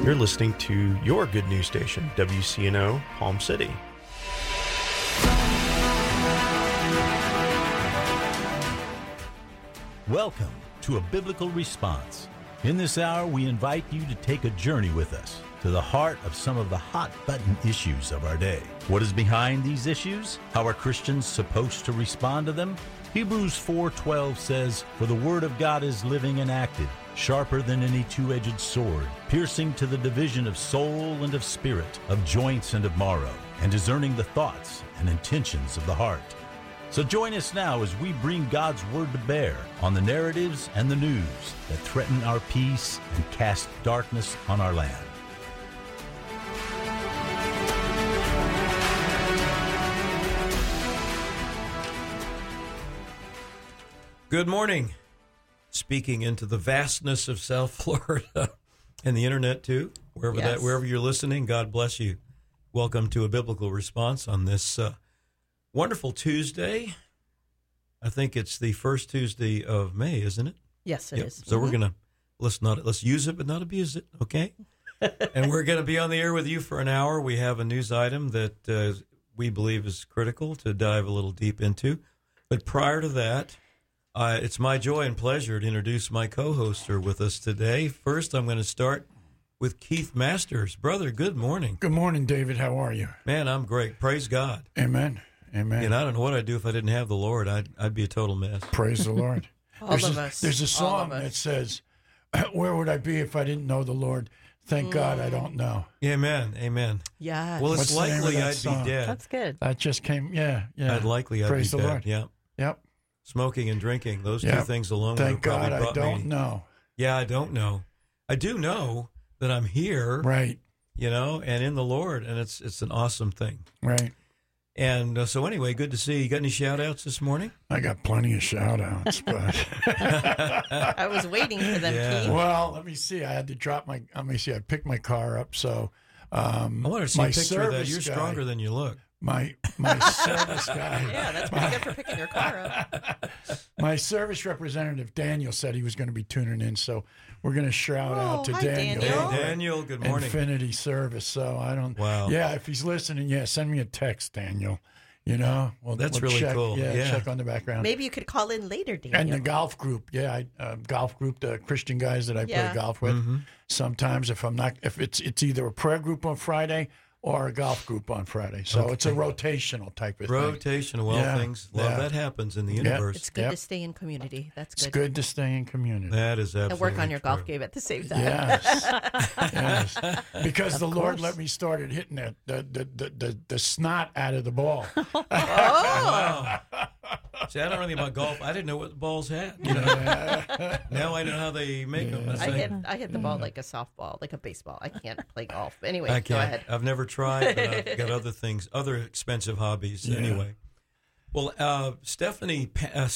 You're listening to your good news station, WCNO Palm City. Welcome to A Biblical Response. In this hour, we invite you to take a journey with us to the heart of some of the hot-button issues of our day. What is behind these issues? How are Christians supposed to respond to them? Hebrews 4:12 says, "For the word of God is living and active, sharper than any two-edged sword, piercing to the division of soul and of spirit, of joints and of marrow, and discerning the thoughts and intentions of the heart." So join us now as we bring God's word to bear on the narratives and the news that threaten our peace and cast darkness on our land. Good morning. Speaking into the vastness of South Florida and the internet too, wherever you're listening, God bless you. Welcome to A Biblical Response on this wonderful Tuesday. I think it's the first Tuesday of May, isn't it? Yes, it is. So we're gonna let's use it but not abuse it, okay? And we're gonna be on the air with you for an hour. We have a news item that we believe is critical to dive a little deep into. But prior to that, it's my joy and pleasure to introduce my co-hoster with us today. First, I'm going to start with Keith Masters. Brother, good morning. Good morning, David. How are you? Man, I'm great. Praise God. Amen. Amen. And I don't know what I'd do if I didn't have the Lord. I'd be a total mess. Praise the Lord. All of us. There's a song that says, "Where would I be if I didn't know the Lord? Thank God I don't know." Amen. Amen. Yeah. Well, it's What's the name of likely that I'd song? be dead. That's good. That just came, yeah. I'd Praise be the dead. Lord. Yeah. Yep. Smoking and drinking, those two Yep. things alone Thank would have probably God I brought don't me. know. Yeah, I don't know. I do know that I'm here, Right. and in the Lord, and it's an awesome thing. Right. And so anyway, good to see you. Got any shout-outs this morning? I got plenty of shout-outs, but... I was waiting for them, Yeah. Keith. Well, let me see. I had to drop my... Let me see. I picked my car up, so... I want to see my a picture of that. service You're guy- stronger than you look. My service guy... Yeah, that's pretty good for picking your car up. My service representative, Daniel, said he was going to be tuning in, so we're going to shout out to hi, Daniel. Daniel. Hey, Daniel, good morning. Infinity Service, so I don't... Wow. Yeah, if he's listening, send me a text, Daniel. Well, That's we'll really check, cool. Yeah. check on the background. Maybe you could call in later, Daniel. And the golf group, golf group, the Christian guys that I Yeah. play golf with. Mm-hmm. Sometimes if it's either a prayer group on Friday or a golf group on Friday. So it's a rotational type of thing. Rotational, Yeah. Things. Love Yeah. that happens in the universe. It's good to stay in community. That's It's good. good to stay in community. That is absolutely And work on your true. golf game at the same time. Yes. Because the Lord course. let me started hitting the snot out of the ball. Wow. See, I don't know anything about golf. I didn't know what the balls had. Now I know how they make them. I hit the ball like a softball, like a baseball. I can't play golf. Anyway, I go can't. ahead. I've never tried, but I've got other expensive hobbies. Anyway, well, Stephanie,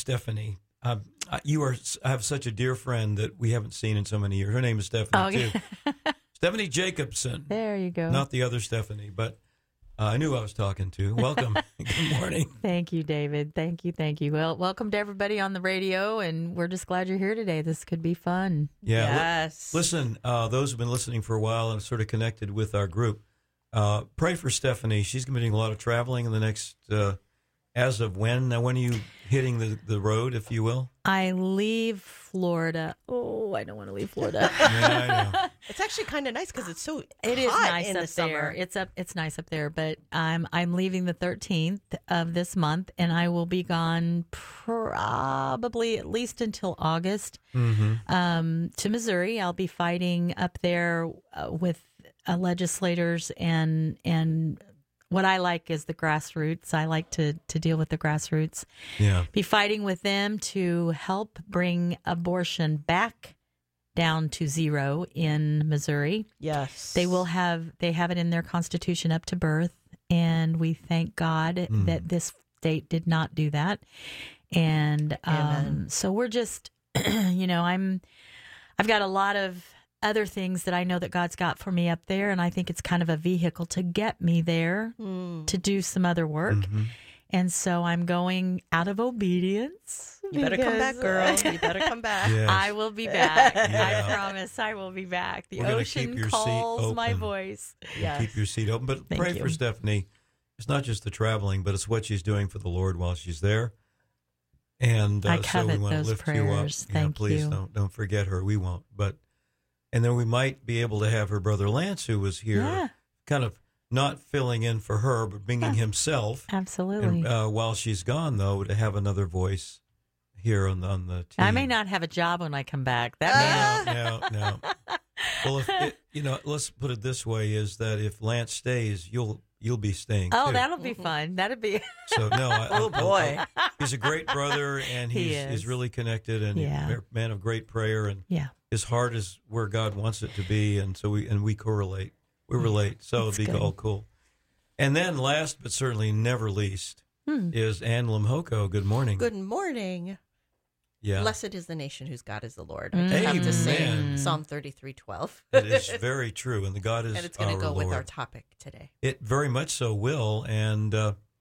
I have such a dear friend that we haven't seen in so many years. Her name is Stephanie too. Stephanie Jacobson. There you go. Not the other Stephanie, but I knew who I was talking to. Welcome. Good morning. Thank you, David. Thank you. Well, welcome to everybody on the radio, and we're just glad you're here today. This could be fun. Yeah. Yes. Listen, those who've been listening for a while and sort of connected with our group, pray for Stephanie. She's going to be doing a lot of traveling in the next, as of when? Now, when are you hitting the road, if you will? I leave Florida. Oh, I don't want to leave Florida. Yeah, I know. It's actually kind of nice because it's so It is hot nice in up the summer. there. It's nice up there, but I'm leaving the 13th of this month, and I will be gone probably at least until August to Missouri. I'll be fighting up there with legislators and what I like is the grassroots. I like to deal with the grassroots. Yeah. Be fighting with them to help bring abortion back down to 0 in Missouri. Yes. They have it in their constitution up to birth, and we thank God that this state did not do that. And so we're just, I've got a lot of other things that I know that God's got for me up there, and I think it's kind of a vehicle to get me there to do some other work. And so I'm going out of obedience. You better come back, girl. You better come back. Yes. I will be back. Yeah. I promise I will be back. The We're gonna keep ocean your seat calls my open. voice. Yes. Keep your seat open. But Thank pray you. for Stephanie. It's not just the traveling, but it's what she's doing for the Lord while she's there. And I so we covet want to those lift prayers. you up. Thank please you. don't forget her. We won't. And then we might be able to have her brother Lance, who was here, Yeah. kind of not filling in for her, but bringing himself. Absolutely. And while she's gone, though, to have another voice here on the team. I may not have a job when I come back. That No. Well, let's put it this way: is that if Lance stays, you'll be staying. Oh, too. that'll be fun. That'd be. So no. Oh, boy. He's a great brother, and He he's is. really connected, and Yeah. he's a man of great prayer, and Yeah. his heart is where God wants it to be, and so we correlate. We relate, so That's it'd be good. all cool. And then, last but certainly never least, is Ann Lemhoko. Good morning. Good morning. Yeah, Blessed is the nation whose God is the Lord. I just have to Amen. say Psalm 33:12. it is very true, and the God is And it's going to go Lord. with our topic today. It very much so will, and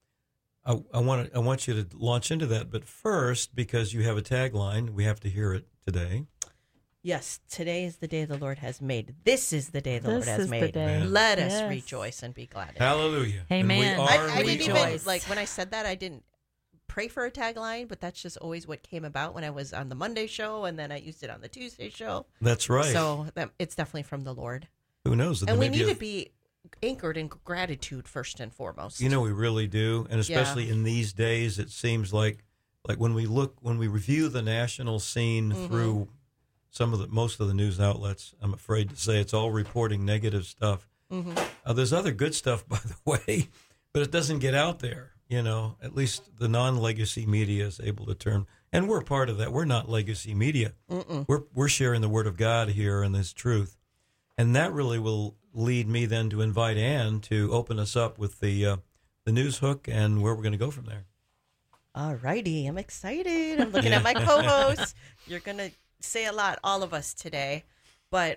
I want you to launch into that. But first, because you have a tagline, we have to hear it today. Yes, today is the day the Lord has made. This is the day the Lord This has is the made. day. Let us Yes. rejoice and be glad in it. Hallelujah! Amen. And we are I didn't even, rejoice. like, when I said that, I didn't pray for a tagline, but that's just always what came about when I was on the Monday show, and then I used it on the Tuesday show. That's right. So it's definitely from the Lord. Who knows? And we Maybe need to be anchored in gratitude first and foremost. You know, we really do, and especially in these days, it seems like when we review the national scene through most of the news outlets. I'm afraid to say it's all reporting negative stuff. There's other good stuff, by the way, but it doesn't get out there. You know, at least the non-legacy media is able to turn, and we're part of that. We're not legacy media. We're sharing the Word of God here and this truth, and that really will lead me then to invite Ann to open us up with the news hook and where we're going to go from there. All righty. I'm excited. I'm looking at my co-hosts. You're going to say a lot, all of us today. But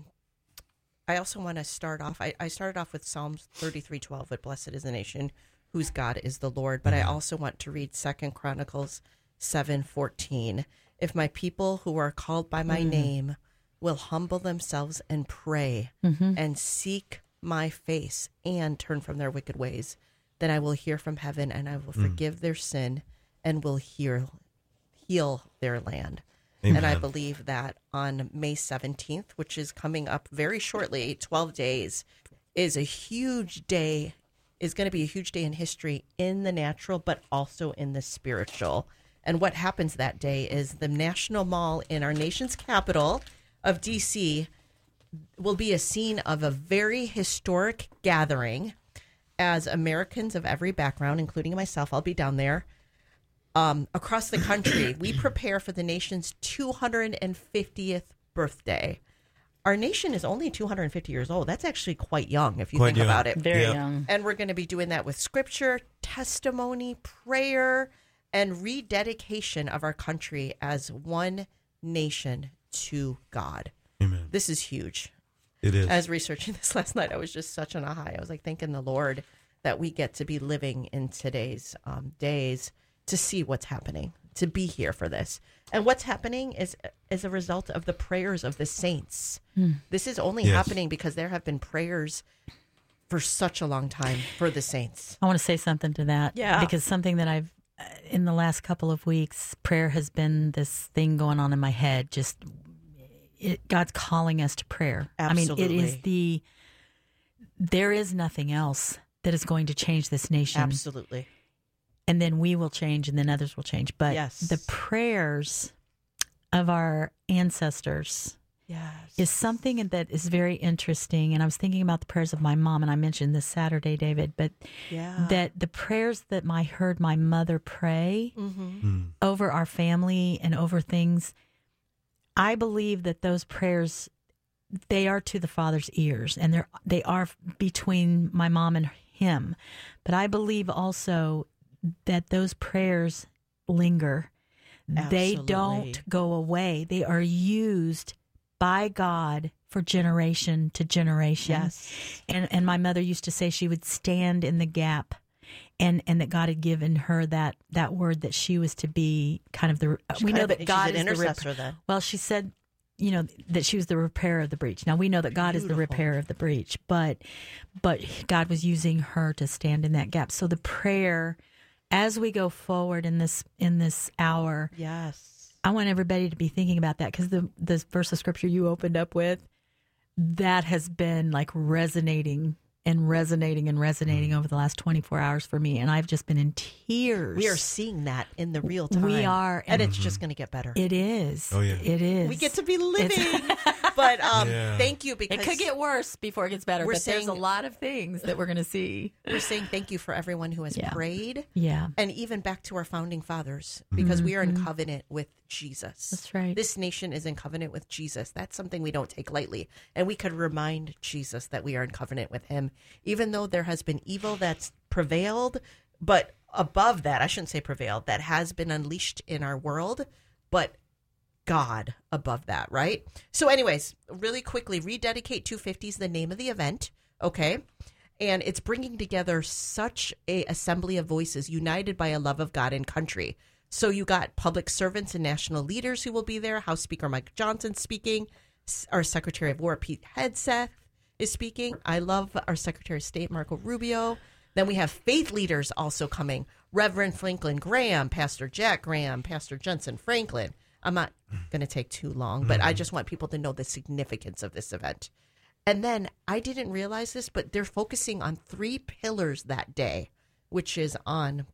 I also want to start off. I started off with Psalms 33:12, but blessed is the nation whose God is the Lord. But I also want to read 2 Chronicles 7:14. If my people who are called by my name will humble themselves and pray and seek my face and turn from their wicked ways, then I will hear from heaven and I will forgive their sin and will heal their land. Amen. And I believe that on May 17th, which is coming up very shortly, 12 days, is a huge day, is going to be a huge day in history in the natural, but also in the spiritual. And what happens that day is the National Mall in our nation's capital of D.C. will be a scene of a very historic gathering as Americans of every background, including myself, I'll be down there, across the country. We prepare for the nation's 250th birthday. Our nation is only 250 years old. That's actually quite young if you Quite think young. about it. Very Yeah. young. And we're going to be doing that with scripture, testimony, prayer, and rededication of our country as one nation to God. Amen. This is huge. It is. I was researching this last night. I was just such on a high. I was like thanking the Lord that we get to be living in today's days to see what's happening, to be here for this. And what's happening is a result of the prayers of the saints. This is only Yes. happening because there have been prayers for such a long time for the saints. I want to say something to that. Yeah. Because something that I've, in the last couple of weeks, prayer has been this thing going on in my head. God's calling us to prayer. I mean, it is there is nothing else that is going to change this nation. Absolutely. And then we will change and then others will change. But Yes. the prayers of our ancestors Yes. is something that is very interesting. And I was thinking about the prayers of my mom, and I mentioned this Saturday, David, but Yeah. that the prayers that I heard my mother pray over our family and over things, I believe that those prayers, they are to the Father's ears, and they are between my mom and him. But I believe also that those prayers linger. They Absolutely. don't go away. They are used by God for generation to generation. Yes. And my mother used to say she would stand in the gap and that God had given her that word that she was to be kind of the. We know that God she's an is the intercessor. Then well, she said, that she was the repairer of the breach. Now we know that God is the repairer of the breach, but God was using her to stand in that gap. So the prayer, as we go forward in this hour, yes, I want everybody to be thinking about that, because the verse of scripture you opened up with, that has been like resonating over the last 24 hours for me, and I've just been in tears. we are seeing that in the real time. We are, and it's just going to get better. It is. Oh, yeah. It is. We get to be living. But thank you, because It could get worse before it gets better, We're but there's a saying- lot of things that we're going to see. we're saying thank you for everyone who has prayed. Yeah. And even back to our founding fathers, because we are in covenant with Jesus. That's right. This nation is in covenant with Jesus. That's something we don't take lightly. And we could remind Jesus that we are in covenant with him, even though there has been evil that's prevailed. But above that, I shouldn't say prevailed, that has been unleashed in our world. But God above that, right? So anyways, really quickly, Rededicate 250 is the name of the event, okay? And it's bringing together such a assembly of voices united by a love of God and country. So you got public servants and national leaders who will be there. House Speaker Mike Johnson speaking. Our Secretary of War Pete Hegseth is speaking. I love our Secretary of State Marco Rubio. Then we have faith leaders also coming. Reverend Franklin Graham, Pastor Jack Graham, Pastor Jensen Franklin. I'm not going to take too long, but I just want people to know the significance of this event. And then I didn't realize this, but they're focusing on 3 pillars that day, which is on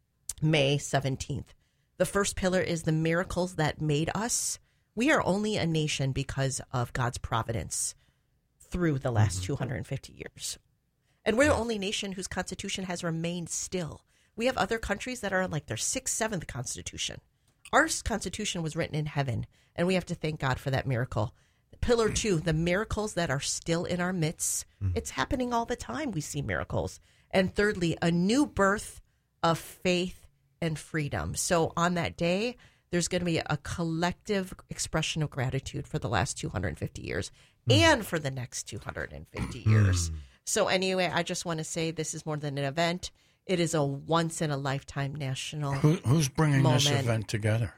May 17th. The first pillar is the miracles that made us. We are only a nation because of God's providence through the last 250 years. And we're the only nation whose constitution has remained still. We have other countries that are on like their 6th, 7th constitution. Our constitution was written in heaven, and we have to thank God for that miracle. Pillar 2, the miracles that are still in our midst. It's happening all the time. We see miracles. And thirdly, a new birth of faith and freedom. So on that day, there's going to be a collective expression of gratitude for the last 250 years and for the next 250 years. So anyway, I just want to say this is more than an event. It is a once-in-a-lifetime national Who's bringing this moment. event together?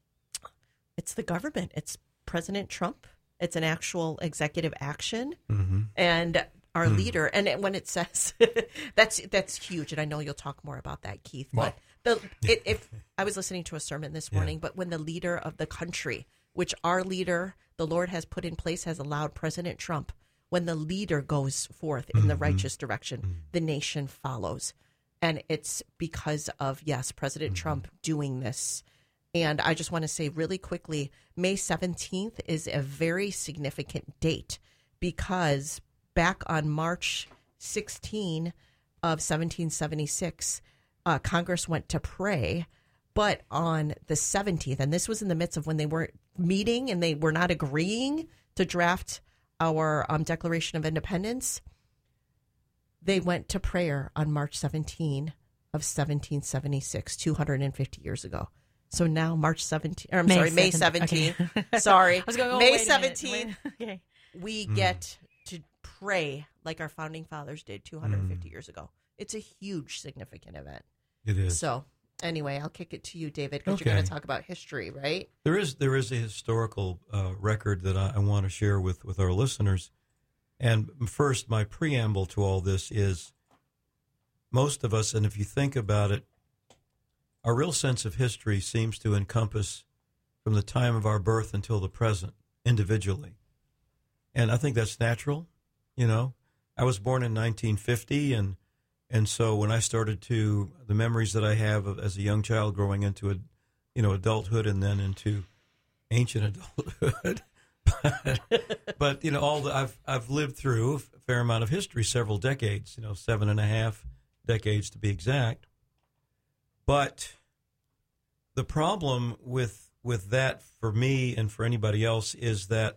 It's the government. It's President Trump. It's an actual executive action. And our leader, and when it says, that's huge. And I know you'll talk more about that, Keith. Well, But if I was listening to a sermon this morning, but when the leader of the country, which our leader, the Lord has put in place, has allowed President Trump, when the leader goes forth in the righteous direction, the nation follows. And it's because of, yes, President Trump doing this. And I just want to say really quickly, May 17th is a very significant date because back on March 16 of 1776, Congress went to pray. But on the 17th, and this was in the midst of when they weren't meeting and they were not agreeing to draft our Declaration of Independence, they went to prayer on March 17 of 1776, 250 years ago. So now March 17, or May 17. Okay. Sorry. I was going, May wait a minute. 17. Okay. We get to pray like our founding fathers did 250 years ago. It's a huge, significant event. It is. So anyway, I'll kick it to you, David, because Okay. you're going to talk about history, right? There is a historical record that I want to share with our listeners. And first, my preamble to all this is most of us, and if you think about it, our real sense of history seems to encompass from the time of our birth until the present, individually. And I think that's natural. You know, I was born in 1950, and so when I started the memories that I have of, as a young child growing into adulthood and then into ancient adulthood, but I've lived through a fair amount of history, several decades, 7.5 decades to be exact. But the problem with that for me and for anybody else is that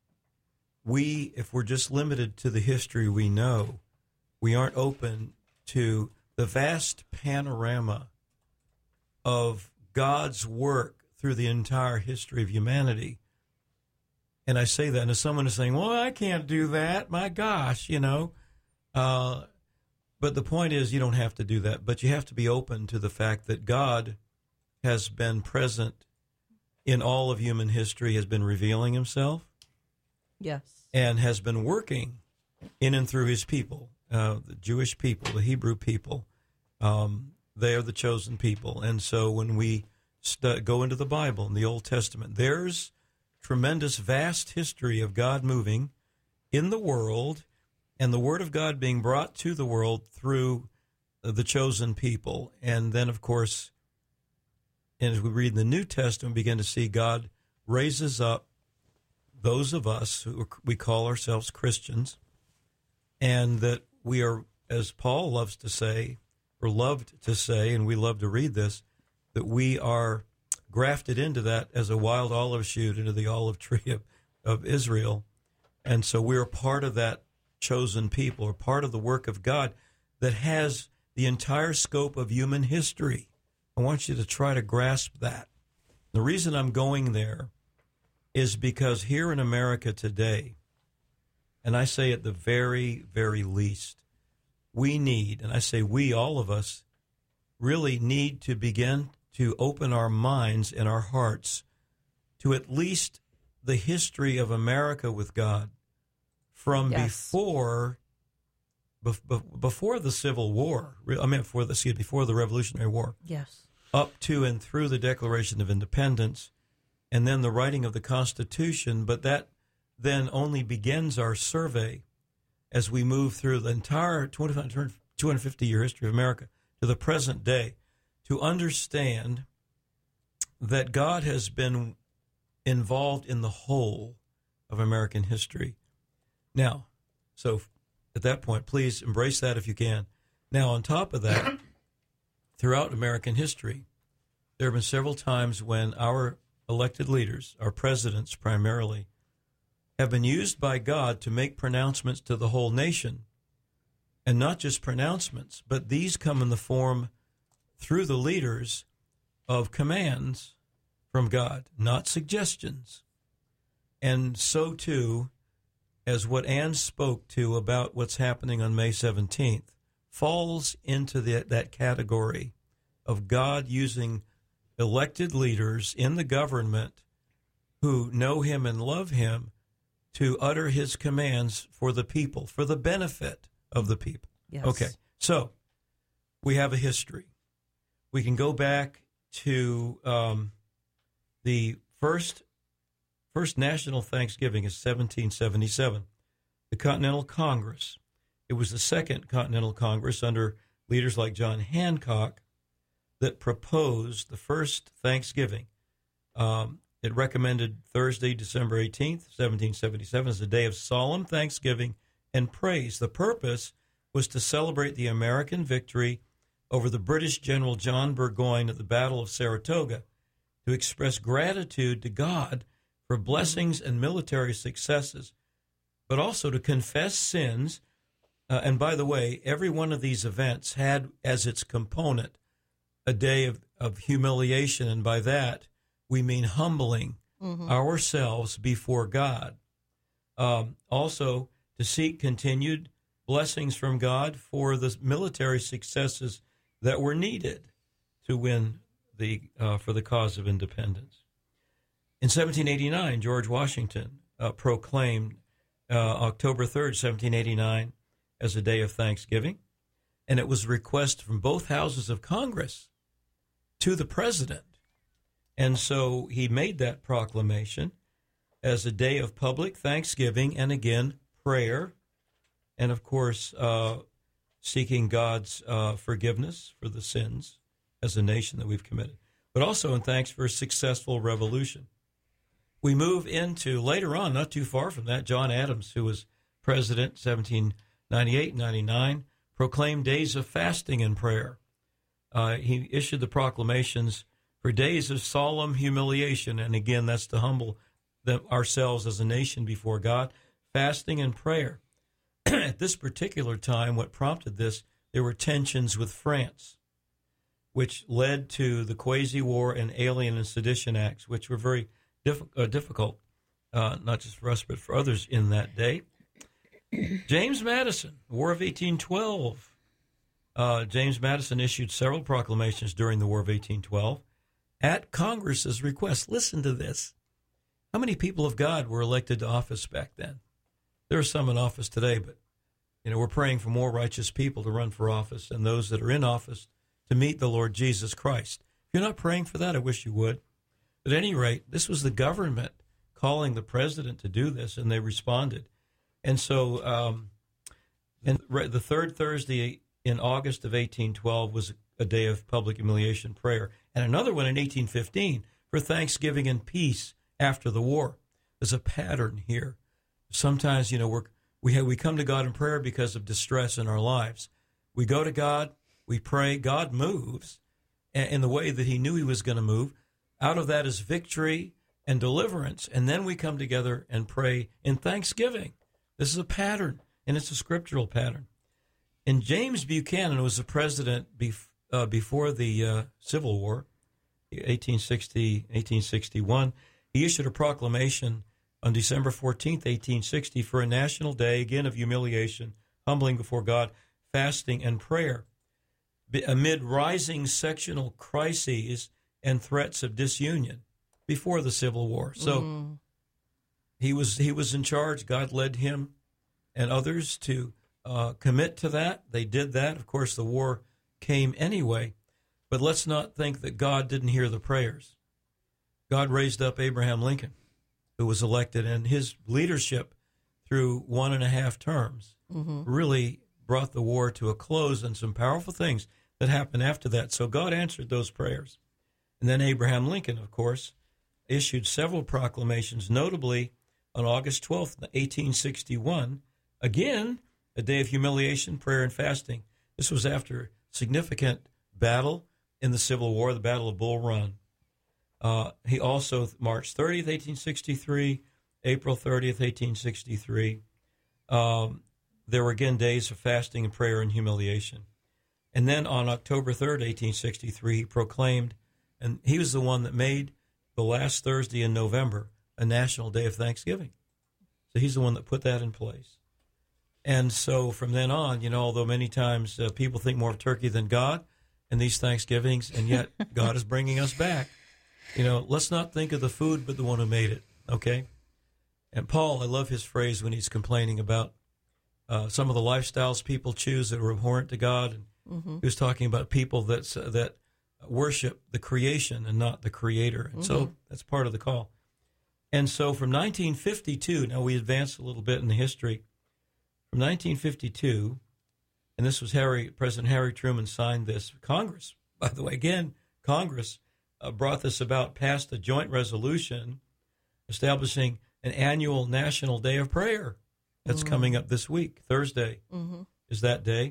if we're just limited to the history we know, we aren't open to the vast panorama of God's work through the entire history of humanity. And I say that, and if someone is saying, well, I can't do that, my gosh, But the point is, you don't have to do that, but you have to be open to the fact that God has been present in all of human history, has been revealing himself. Yes. And has been working in and through his people, the Jewish people, the Hebrew people. They are the chosen people. And so when we go into the Bible, in the Old Testament, there's tremendous, vast history of God moving in the world and the Word of God being brought to the world through the chosen people. And then, of course, and as we read in the New Testament, we begin to see God raises up those of us who we call ourselves Christians, and that we are, as Paul loves to say, or loved to say, and we love to read this, that we are grafted into that as a wild olive shoot into the olive tree of Israel. And so we're part of that chosen people, or part of the work of God that has the entire scope of human history. I want you to try to grasp that. The reason I'm going there is because here in America today, and I say at the very, very least, we need, and I say we, all of us, really need to begin to open our minds and our hearts to at least the history of America with God from before the Civil War. Before the Revolutionary War. Yes. Up to and through the Declaration of Independence, and then the writing of the Constitution. But that then only begins our survey as we move through the entire 250-year history of America to the present day, to understand that God has been involved in the whole of American history. Now, so at that point, please embrace that if you can. Now, on top of that, throughout American history, there have been several times when our elected leaders, our presidents primarily, have been used by God to make pronouncements to the whole nation. And not just pronouncements, but these come in the form, through the leaders, of commands from God, not suggestions. And so, too, as what Ann spoke to about what's happening on May 17th, falls into that category of God using elected leaders in the government who know him and love him to utter his commands for the people, for the benefit of the people. Yes. Okay, so we have a history. We can go back to the first national Thanksgiving is 1777, the Continental Congress. It was the Second Continental Congress under leaders like John Hancock that proposed the first Thanksgiving. It recommended Thursday, December 18th, 1777, as a day of solemn thanksgiving and praise. The purpose was to celebrate the American victory over the British General John Burgoyne at the Battle of Saratoga, to express gratitude to God for blessings and military successes, but also to confess sins. And by the way, every one of these events had as its component a day of humiliation, and by that we mean humbling ourselves before God. Also, to seek continued blessings from God for the military successes that were needed to win for the cause of independence. In 1789, George Washington proclaimed October 3rd, 1789, as a day of Thanksgiving, and it was a request from both houses of Congress to the president. And so he made that proclamation as a day of public thanksgiving and, again, prayer, and, of course, seeking God's forgiveness for the sins as a nation that we've committed, but also in thanks for a successful revolution. We move into, later on, not too far from that, John Adams, who was president 1798-99, proclaimed days of fasting and prayer. He issued the proclamations for days of solemn humiliation, and again, that's to humble ourselves as a nation before God, fasting and prayer. At this particular time, what prompted this, there were tensions with France, which led to the Quasi-War and Alien and Sedition Acts, which were very difficult, not just for us, but for others in that day. James Madison, War of 1812, James Madison issued several proclamations during the War of 1812 at Congress's request. Listen to this. How many people of God were elected to office back then? There are some in office today, but we're praying for more righteous people to run for office and those that are in office to meet the Lord Jesus Christ. If you're not praying for that, I wish you would. But at any rate, this was the government calling the president to do this, and they responded. And so the third Thursday in August of 1812 was a day of public humiliation prayer, and another one in 1815 for Thanksgiving and peace after the war. There's a pattern here. Sometimes, we come to God in prayer because of distress in our lives. We go to God, we pray, God moves in the way that he knew he was going to move. Out of that is victory and deliverance, and then we come together and pray in thanksgiving. This is a pattern, and it's a scriptural pattern. And James Buchanan was the president before the Civil War, 1860, 1861. He issued a proclamation on December 14th, 1860, for a national day, again, of humiliation, humbling before God, fasting, and prayer. Amid rising sectional crises and threats of disunion before the Civil War. So he was in charge. God led him and others to commit to that. They did that. Of course, the war came anyway. But let's not think that God didn't hear the prayers. God raised up Abraham Lincoln, who was elected, and his leadership through 1.5 terms really brought the war to a close, and some powerful things that happened after that. So God answered those prayers. And then Abraham Lincoln, of course, issued several proclamations, notably on August 12th, 1861, again, a day of humiliation, prayer, and fasting. This was after significant battle in the Civil War, the Battle of Bull Run. He also, March 30th, 1863, April 30th, 1863, there were again days of fasting and prayer and humiliation. And then on October 3rd, 1863, he proclaimed, and he was the one that made the last Thursday in November a national day of Thanksgiving. So he's the one that put that in place. And so from then on, although many times people think more of turkey than God in these Thanksgivings, and yet God is bringing us back. Let's not think of the food, but the one who made it, okay? And Paul, I love his phrase when he's complaining about some of the lifestyles people choose that are abhorrent to God. And he was talking about people that worship the creation and not the Creator. And so that's part of the call. And so from 1952, now we advance a little bit in the history. From 1952, and this was President Harry Truman signed this. Congress, by the way, again, Congress brought this about, passed a joint resolution establishing an annual National Day of Prayer. That's coming up this week. Thursday is that day.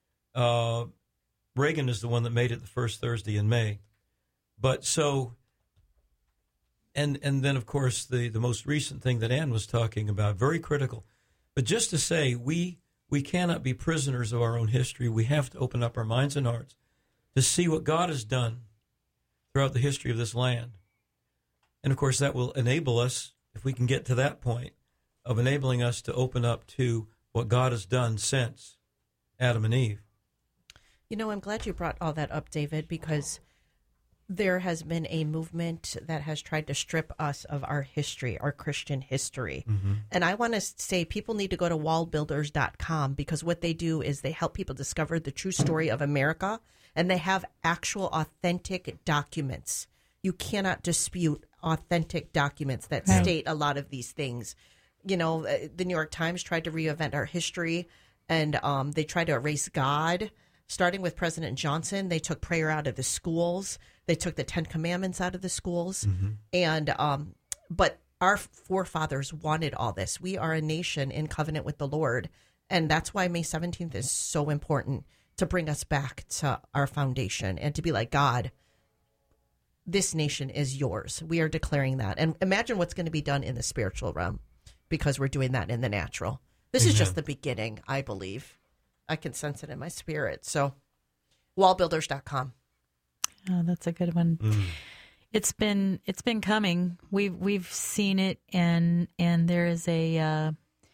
Reagan is the one that made it the first Thursday in May. But so, and then, of course, the most recent thing that Ann was talking about, very critical. But just to say, we cannot be prisoners of our own history. We have to open up our minds and hearts to see what God has done throughout the history of this land. And, of course, that will enable us, if we can get to that point, of enabling us to open up to what God has done since Adam and Eve. I'm glad you brought all that up, David, because there has been a movement that has tried to strip us of our history, our Christian history. And I want to say people need to go to wallbuilders.com, because what they do is they help people discover the true story of America, and they have actual authentic documents. You cannot dispute authentic documents that state a lot of these things. The New York Times tried to reinvent our history, and they tried to erase God. Starting with President Johnson, they took prayer out of the schools. They took the 10 Commandments out of the schools. And but our forefathers wanted all this. We are a nation in covenant with the Lord. And that's why May 17th is so important, to bring us back to our foundation and to be like, God, this nation is yours. We are declaring that. And imagine what's going to be done in the spiritual realm, because we're doing that in the natural. This is just the beginning, I believe. I can sense it in my spirit. So, wallbuilders.com. Oh, that's a good one. It's been coming. We've seen it, and there is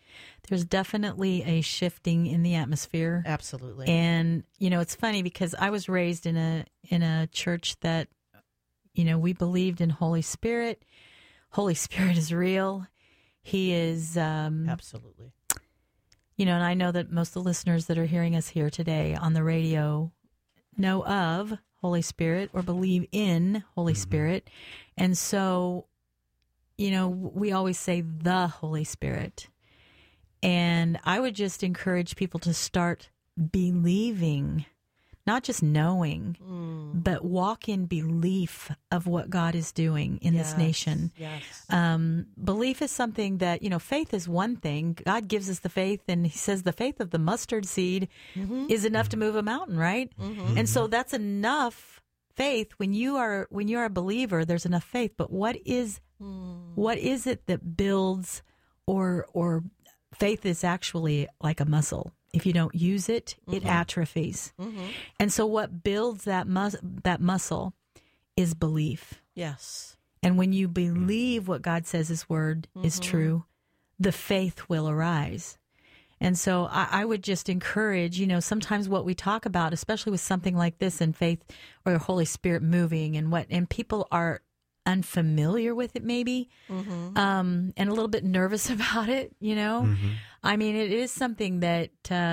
there's definitely a shifting in the atmosphere. Absolutely. And, it's funny because I was raised in a church that, we believed in Holy Spirit. Holy Spirit is real. He is... Absolutely. And I know that most of the listeners that are hearing us here today on the radio know of Holy Spirit or believe in Holy Spirit. And so, we always say the Holy Spirit. And I would just encourage people to start believing, not just knowing, but walk in belief of what God is doing in this nation. Yes. Belief is something that, faith is one thing. God gives us the faith, and he says the faith of the mustard seed is enough to move a mountain, right? And so that's enough faith. When you are a believer, there's enough faith. But what is it that builds or faith is actually like a muscle. If you don't use it, it atrophies. And so what builds that muscle is belief. Yes. And when you believe what God says his word is true, the faith will arise. And so I would just encourage, sometimes what we talk about, especially with something like this and faith or the Holy Spirit moving and people are unfamiliar with it maybe, and a little bit nervous about it, I mean, it is something that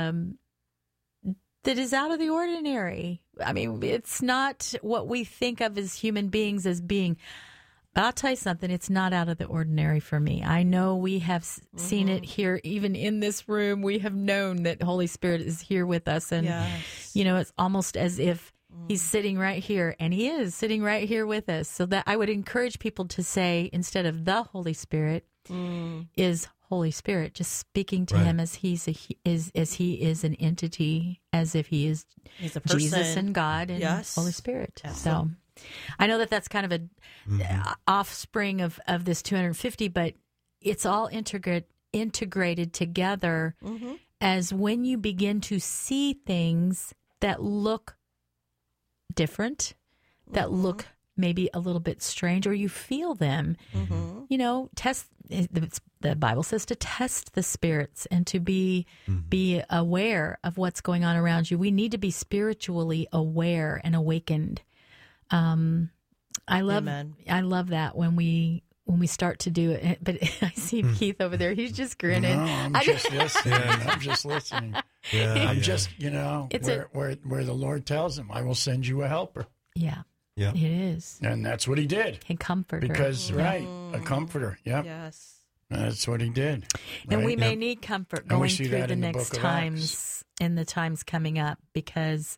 is out of the ordinary. I mean, it's not what we think of as human beings as being. But I'll tell you something, it's not out of the ordinary for me. I know we have seen it here, even in this room. We have known that Holy Spirit is here with us. And, it's almost as if he's sitting right here, and he is sitting right here with us. So that I would encourage people to say, instead of the Holy Spirit, is Holy Spirit, just speaking to him as he is an entity, as if he's a person. Jesus and God and Holy Spirit. So I know that's kind of a offspring of this 250, but it's all integrated together as when you begin to see things that look different, that look maybe a little bit strange, or you feel them, test. The Bible says to test the spirits and to be aware of what's going on around you. We need to be spiritually aware and awakened. I love that when we start to do it. But I see Keith over there; he's just grinning. No, I'm just listening. I'm just listening. I'm just, where the Lord tells him, "I will send you a helper." Yeah. It is. And that's what he did. A comforter. Because, a comforter. Yep. Yes. That's what he did. And we may need comfort going through the next times, in the times coming up, because,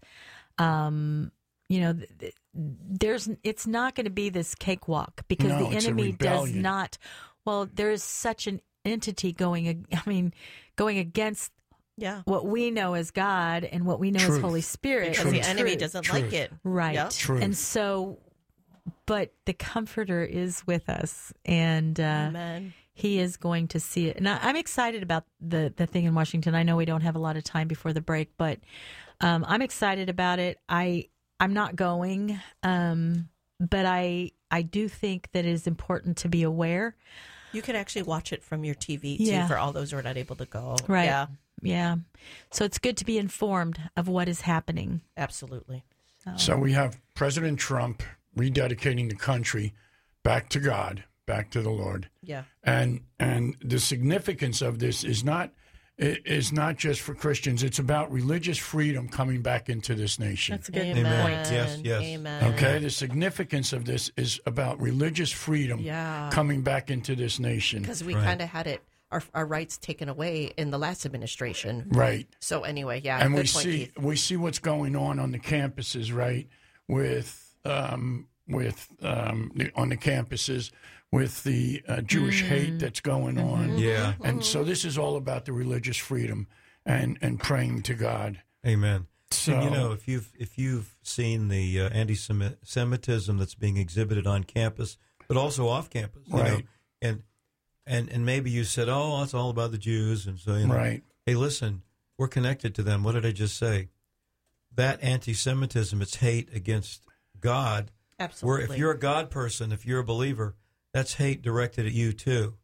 it's not going to be this cakewalk, because the enemy does not, there is such an entity going against what we know as God and what we know as Holy Spirit. Because the enemy doesn't like it. Right. Yep. Truth. And so, but the Comforter is with us, and Amen. He is going to see it. And I'm excited about the thing in Washington. I know we don't have a lot of time before the break, but I'm excited about it. I'm not going, but I do think that it is important to be aware. You can actually watch it from your TV, too, for all those who are not able to go. Right. Yeah. So it's good to be informed of what is happening. Absolutely. So we have President Trump rededicating the country back to God, back to the Lord. Yeah. And the significance of this is not just for Christians. It's about religious freedom coming back into this nation. That's a good Amen. point. Yes. Amen. Okay, the significance of this is about religious freedom coming back into this nation. Because we kind of had it, our rights taken away in the last administration. Right. So anyway, and good point, Keith. we see what's going on the campuses, right? On the campuses with the Jewish hate that's going on. Yeah. And so this is all about the religious freedom and praying to God. Amen. So, and, if you've seen the anti-Semitism that's being exhibited on campus, but also off campus, right? And maybe you said, "Oh, it's all about the Jews," and so right. Hey, listen, we're connected to them. What did I just say? That anti-Semitism, it's hate against God. Absolutely. Where if you're a God person, if you're a believer, that's hate directed at you too.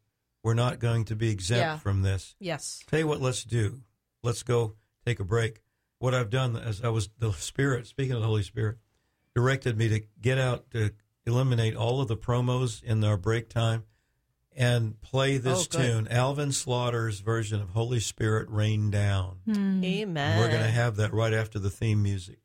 We're not going to be exempt Yeah. from this. Yes. Tell you what, let's do. Let's go take a break. What I've done as the Spirit, speaking of the Holy Spirit, directed me to get out to eliminate all of the promos in our break time and play this good. tune, Alvin Slaughter's version of Holy Spirit Rain Down. Amen. And we're going to have that right after the theme music.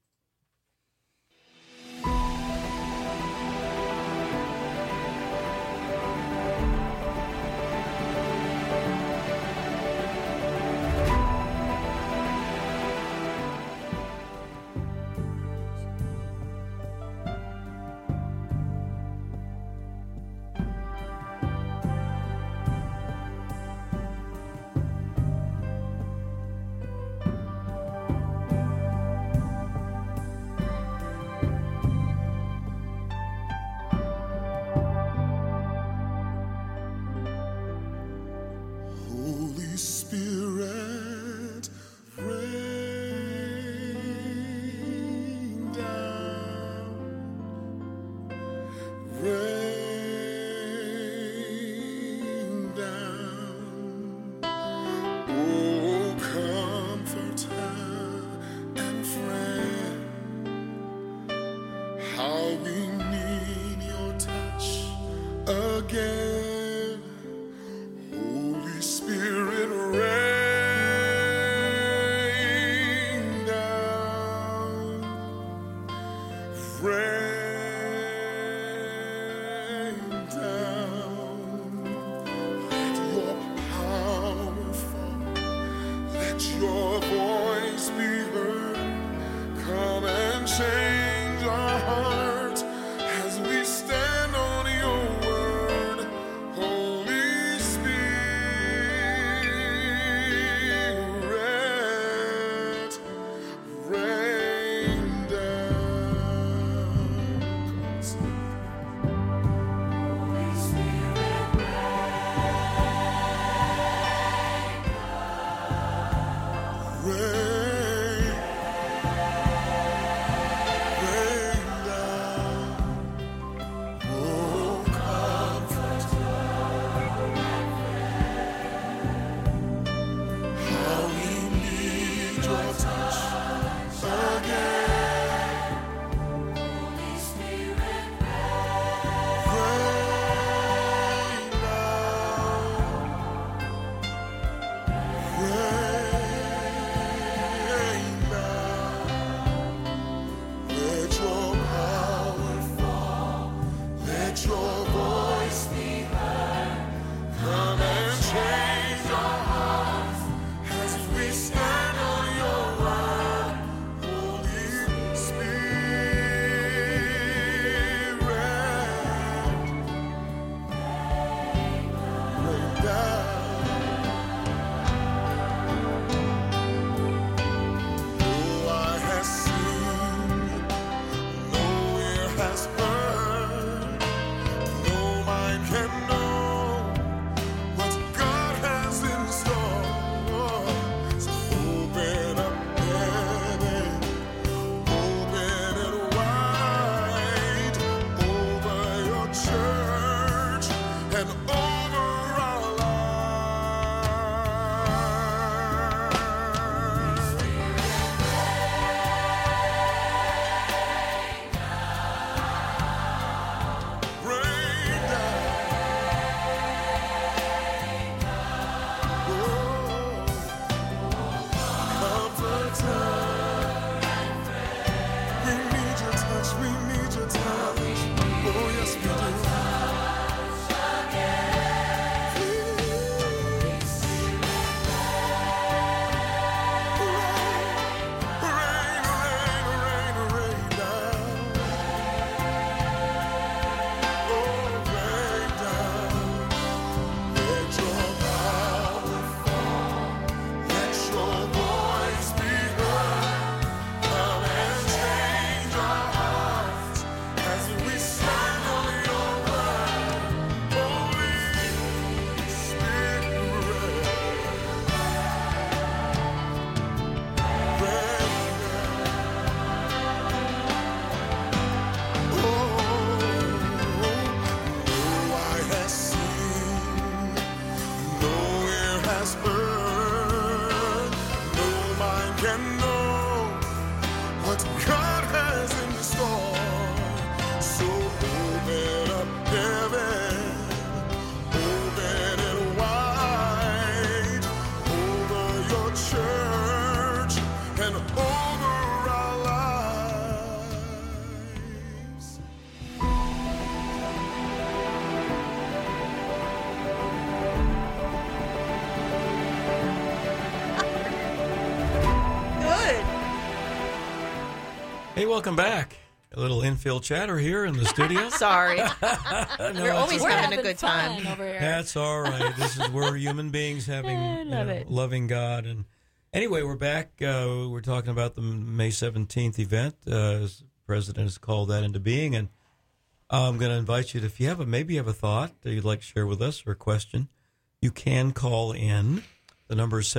Hey, welcome back. A little infill chatter here in the studio. Sorry. No, We're always We're having a good fun time. over here. That's all right. This is we're human beings having love it. loving God. And anyway, we're back. We're talking about the May 17th event. As the president has called that into being, and I'm going to invite you to, if you have maybe you have a thought that you'd like to share with us or a question, you can call in. The number is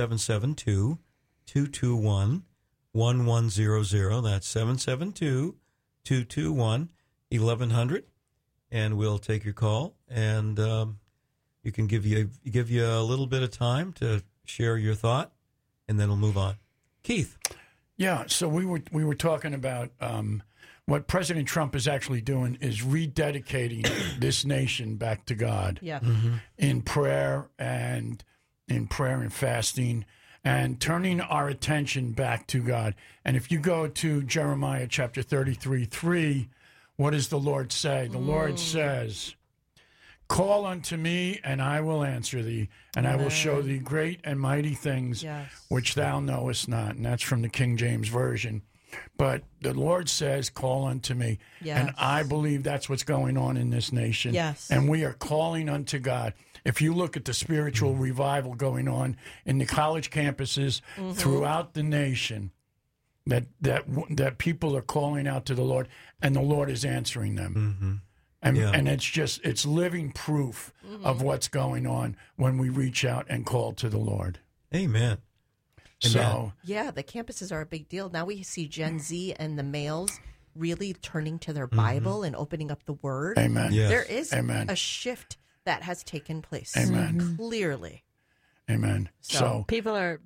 772-221-1100. That's 772-221-1100, and we'll take your call, and you can give you a little bit of time to share your thought, and then we'll move on. Keith. Yeah, so we were talking about what President Trump is actually doing is rededicating this nation back to God. Yeah. In prayer and fasting, and turning our attention back to God. And if you go to Jeremiah chapter 33:3, what does the Lord say? The Lord says, "Call unto me, and I will answer thee, and I will show thee great and mighty things Yes. which thou knowest not." And that's from the King James Version. But the Lord says, "Call unto me." Yes. And I believe that's what's going on in this nation. Yes. And we are calling unto God. If you look at the spiritual revival going on in the college campuses throughout the nation, that people are calling out to the Lord, and the Lord is answering them. And it's living proof of what's going on when we reach out and call to the Lord. Amen. So Yeah, the campuses are a big deal. Now we see Gen Z and the males really turning to their Bible and opening up the Word. amen. Yes. There is Amen. a shift that has taken place. Amen. Clearly. Amen. So People are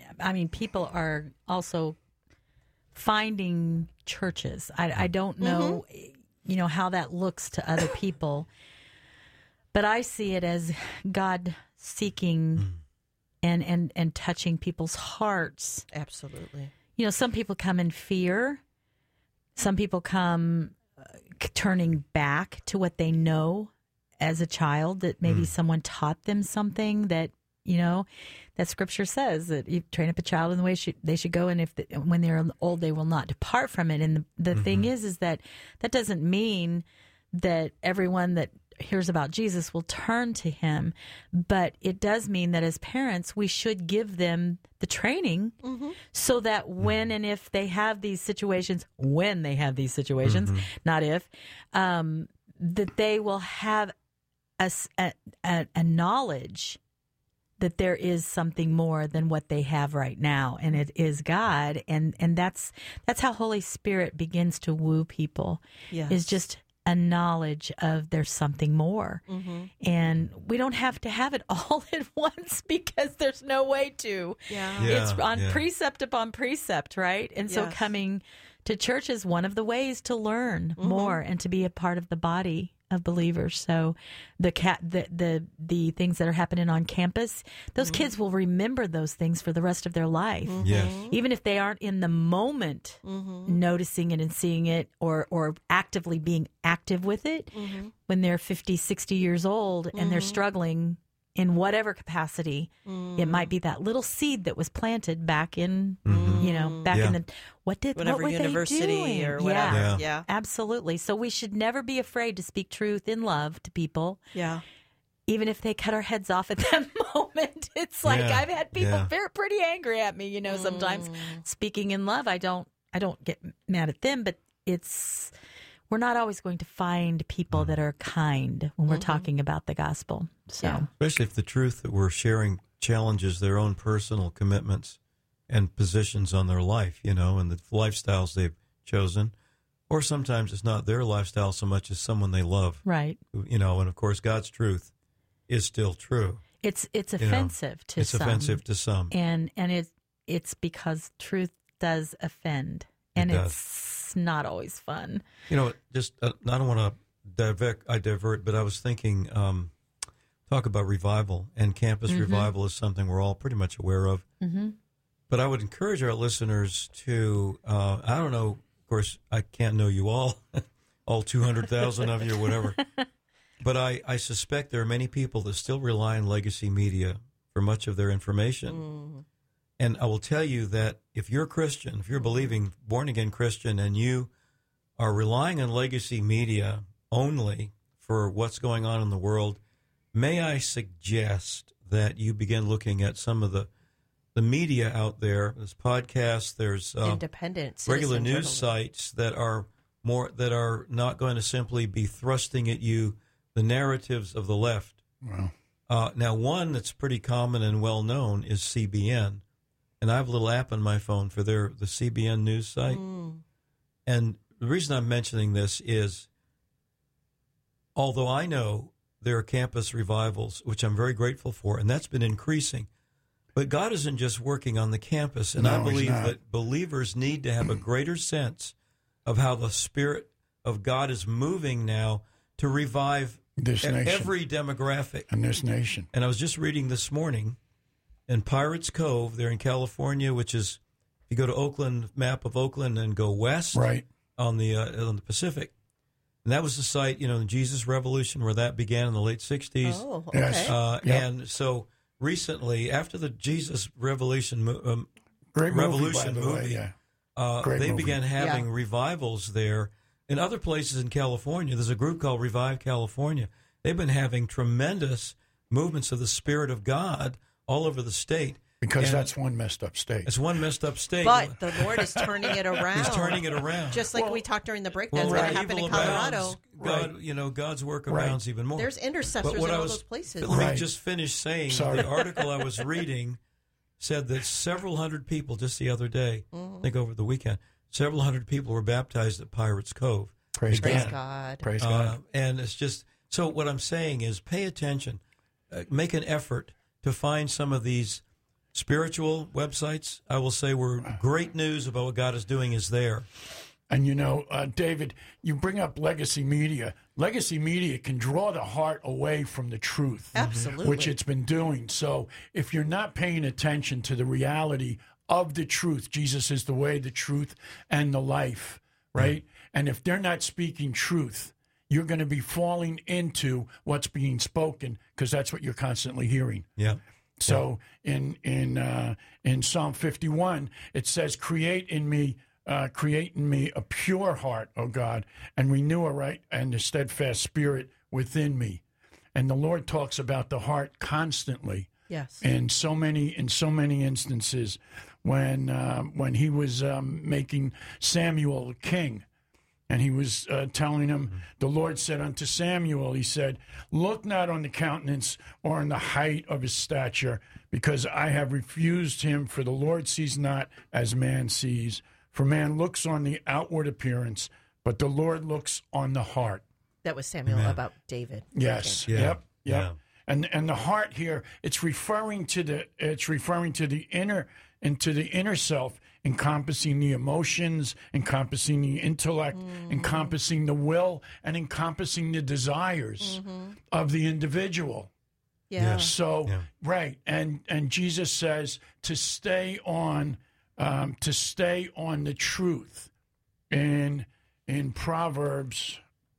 also finding churches. I don't know, how that looks to other people, but I see it as God seeking and touching people's hearts. Absolutely. Some people come in fear. Some people come turning back to what they know as a child, that maybe someone taught them something that, that Scripture says that you train up a child in the way they should go, and when they're old, they will not depart from it. And the thing is that doesn't mean that everyone that hears about Jesus will turn to him, but it does mean that as parents, we should give them the training so that when and if they have these situations, not if, that they will have a knowledge that there is something more than what they have right now, and it is God, and that's how Holy Spirit begins to woo people. Yes. Is just a knowledge of there's something more. And we don't have to have it all at once, because there's no way to. Yeah. It's on precept upon precept, right? And so Yes. coming to church is one of the ways to learn more and to be a part of the body of believers. So the things that are happening on campus, those kids will remember those things for the rest of their life. Yes. Even if they aren't in the moment noticing it and seeing it or actively being active with it, when they're 50, 60 years old and they're struggling in whatever capacity, it might be that little seed that was planted back in, back in the, what Whatever were university they doing? or whatever. Yeah, Yeah. absolutely. So we should never be afraid to speak truth in love to people. Yeah. Even if they cut our heads off at that moment. It's like I've had people pretty angry at me, sometimes speaking in love. I don't get mad at them, but we're not always going to find people that are kind when we're talking about the gospel. So Especially if the truth that we're sharing challenges their own personal commitments and positions on their life, and the lifestyles they've chosen. Or sometimes it's not their lifestyle so much as someone they love. right. And of course God's truth is still true. It's offensive to It's some. offensive to some. And it's because truth does offend. And It does. it's not always fun. Just I don't want to divert, but I was thinking, talk about revival, and campus revival is something we're all pretty much aware of. But I would encourage our listeners to, I don't know, of course, I can't know you all 200,000 of you or whatever, but I suspect there are many people that still rely on legacy media for much of their information. And I will tell you that if you're a Christian, if you're a believing, born-again Christian, and you are relying on legacy media only for what's going on in the world, may I suggest that you begin looking at some of the media out there. There's podcasts, there's independent regular news journalism. sites that are not going to simply be thrusting at you the narratives of the left. Wow. Now, one that's pretty common and well known is CBN, and I have a little app on my phone for the CBN news site. And the reason I'm mentioning this is, although I know there are campus revivals, which I'm very grateful for, and that's been increasing, but God isn't just working on the campus, and No, I He's believe not. that believers need to have a greater sense of how the Spirit of God is moving now to revive This nation. every demographic. In this nation. And I was just reading this morning in Pirates Cove, there in California, which is, if you go to Oakland, map of Oakland, and go west Right. on the Pacific. And that was the site, the Jesus Revolution, where that began in the late 60s. Oh, okay. Yes. Yep. And so recently, after the Jesus Revolution Great Revolution movie, by the way, movie, yeah. Great they movie. began having revivals there. In other places in California, there's a group called Revive California. They've been having tremendous movements of the Spirit of God all over the state. Because And that's one messed up state. it's one messed up state. But the Lord is turning it around. He's turning it around. Just like we talked during the break, Well, that's where going to happen evil in Colorado. abounds, God's work Right. abounds even more. There's intercessors But what in I all was- those places. Let me Right. just finish saying Sorry. the article I was reading said that several hundred people just the other day, I think over the weekend, several hundred people were baptized at Pirates Cove. Praise Again. Praise God. Praise God. And it's just, so what I'm saying is pay attention, make an effort to find some of these spiritual websites, I will say, where great news about what God is doing is there. And David, you bring up legacy media. Legacy media can draw the heart away from the truth, Absolutely. which it's been doing. So if you're not paying attention to the reality of the truth, Jesus is the way, the truth, and the life, right? And if they're not speaking truth, you're going to be falling into what's being spoken because that's what you're constantly hearing. Yeah. So in Psalm 51, it says, create in me a pure heart, O God, and renew a right and a steadfast spirit within me. And the Lord talks about the heart constantly. Yes. In so many instances, when he was making Samuel king, and he was telling him, the Lord said unto Samuel, he said, look not on the countenance or on the height of his stature, because I have refused him, for the Lord sees not as man sees. For man looks on the outward appearance, but the Lord looks on the heart. That was Samuel about David. Yes. Yeah. Yep. Yeah. And the heart here, it's referring to the inner self, encompassing the emotions, encompassing the intellect, encompassing the will, and encompassing the desires of the individual. Yeah. So right, and Jesus says to stay on the truth. In Proverbs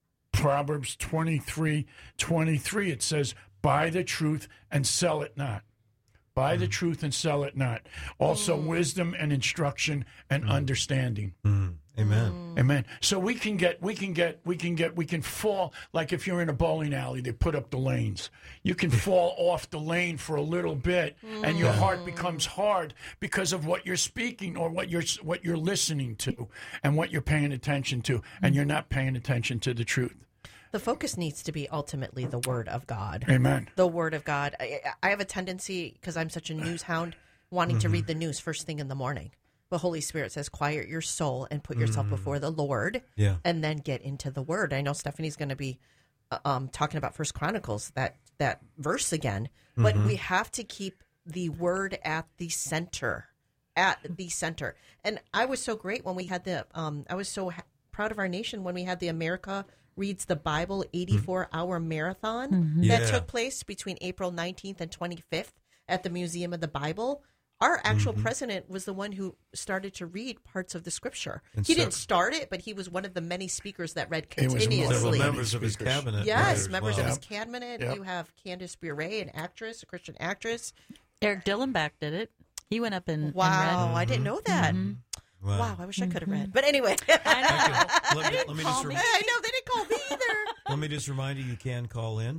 23:23, it says, buy the truth and sell it not. Buy the truth and sell it not. Also wisdom and instruction and understanding. Amen. Amen. So we can fall, like if you're in a bowling alley, they put up the lanes. You can fall off the lane for a little bit, and your heart becomes hard because of what you're speaking or what you're listening to and what you're paying attention to, and you're not paying attention to the truth. The focus needs to be ultimately the Word of God. Amen. The Word of God. I have a tendency, because I'm such a news hound, wanting to read the news first thing in the morning. The Holy Spirit says, quiet your soul and put yourself before the Lord, and then get into the Word. I know Stephanie's going to be talking about First Chronicles, that verse again, but we have to keep the Word at the center. And I was so great when we had I was so proud of our nation when we had the America Reads the Bible 84-hour marathon that took place between April 19th and 25th at the Museum of the Bible. Our actual president was the one who started to read parts of the scripture. He didn't start it, but he was one of the many speakers that read continuously. Several members of his cabinet. Yes, as members well. of his cabinet. You have Candace Bure, an actress, a Christian actress. Eric Dillenbach did it. He went up and Wow, read. I didn't know that. Wow, I wish I could have read. But anyway. I know. Let me just I know, they didn't call me either. let me just remind you can call in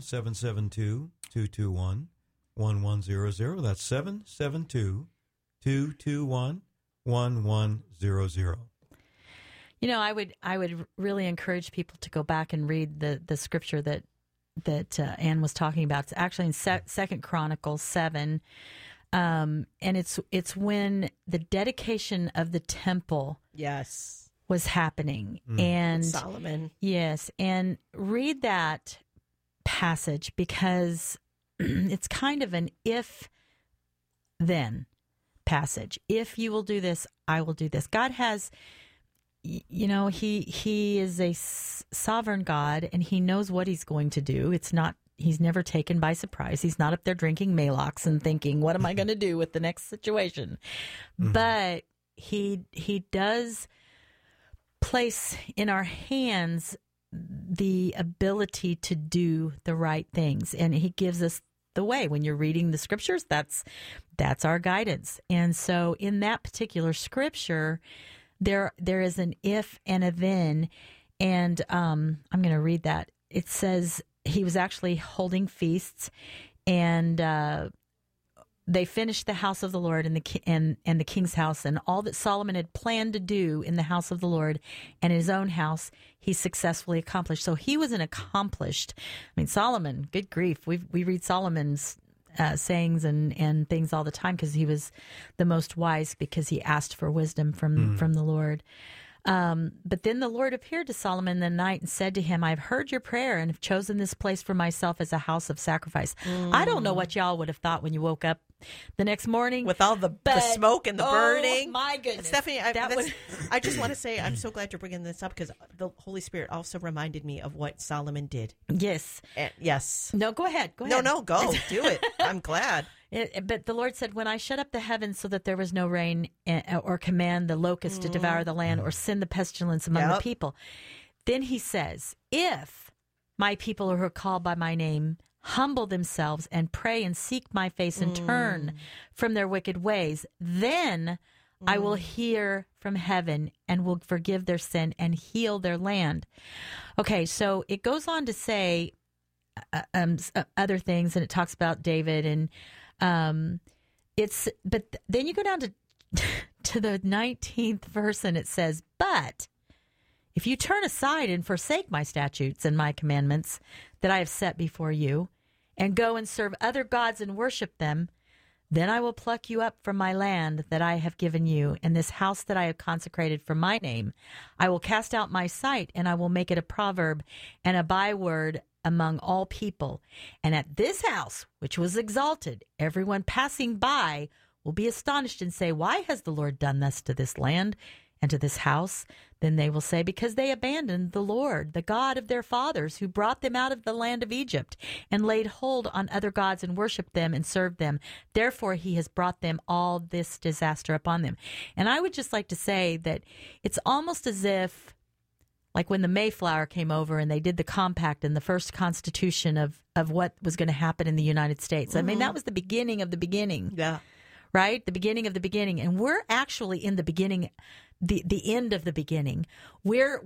772-221-1100. That's 772-221-1100. You know, I would really encourage people to go back and read the scripture that Ann was talking about. It's actually in Second Chronicles 7, and it's when the dedication of the temple Yes. was happening, and Solomon. yes, and read that passage because it's kind of an if-then passage. If you will do this, I will do this. God has. You know, he is a sovereign God, and he knows what he's going to do. He's never taken by surprise. He's not up there drinking Malox and thinking, what am I going to do with the next situation? But he does place in our hands the ability to do the right things. And he gives us the way. When you're reading the scriptures, that's our guidance. And so in that particular scripture, there is an if and a then, and I'm going to read that. It says he was actually holding feasts, and they finished the house of the Lord and the king's house, and all that Solomon had planned to do in the house of the Lord and his own house, he successfully accomplished. So he was an accomplished. I mean, Solomon. Good grief, we read Solomon's sayings and things all the time because he was the most wise because he asked for wisdom from the Lord. But then the Lord appeared to Solomon in the night and said to him, I've heard your prayer and have chosen this place for myself as a house of sacrifice. I don't know what y'all would have thought when you woke up the next morning. With all the smoke and the burning. Oh, my goodness. Stephanie, I just want to say I'm so glad you're bringing this up because the Holy Spirit also reminded me of what Solomon did. Yes. Yes. No, go ahead. Go No, ahead. go. Do it. I'm glad. But the Lord said, when I shut up the heavens so that there was no rain, or command the locust to devour the land, or send the pestilence among the people, then he says, if my people who are called by my name humble themselves and pray and seek my face and turn from their wicked ways, then I will hear from heaven and will forgive their sin and heal their land. Okay, so it goes on to say other things, and it talks about David, and but then you go down to the 19th verse, and it says, but if you turn aside and forsake my statutes and my commandments that I have set before you, and go and serve other gods and worship them, then I will pluck you up from my land that I have given you, and this house that I have consecrated for my name. I will cast out my sight, and I will make it a proverb and a byword among all people. And at this house, which was exalted, everyone passing by will be astonished and say, why has the Lord done thus to this land and to this house? Then they will say, because they abandoned the Lord, the God of their fathers, who brought them out of the land of Egypt, and laid hold on other gods and worshipped them and served them. Therefore, he has brought them all this disaster upon them. And I would just like to say that it's almost as if, like when the Mayflower came over and they did the compact and the first constitution of what was going to happen in the United States. I mean, that was the beginning of the beginning. Yeah. Right? The beginning of the beginning. And we're actually in the beginning, the end of the beginning. We're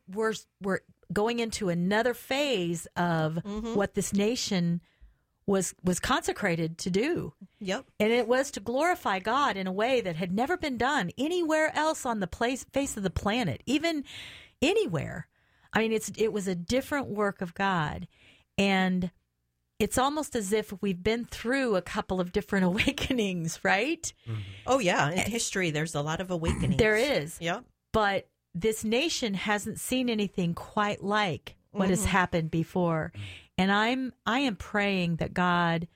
going into another phase of what this nation was consecrated to do. Yep. And it was to glorify God in a way that had never been done anywhere else on the face of the planet, even anywhere. I mean, it was a different work of God. And it's almost as if we've been through a couple of different awakenings, right? Mm-hmm. Oh, yeah. In history, there's a lot of awakenings. There is. Yep. But this nation hasn't seen anything quite like what has happened before. And I am praying that God,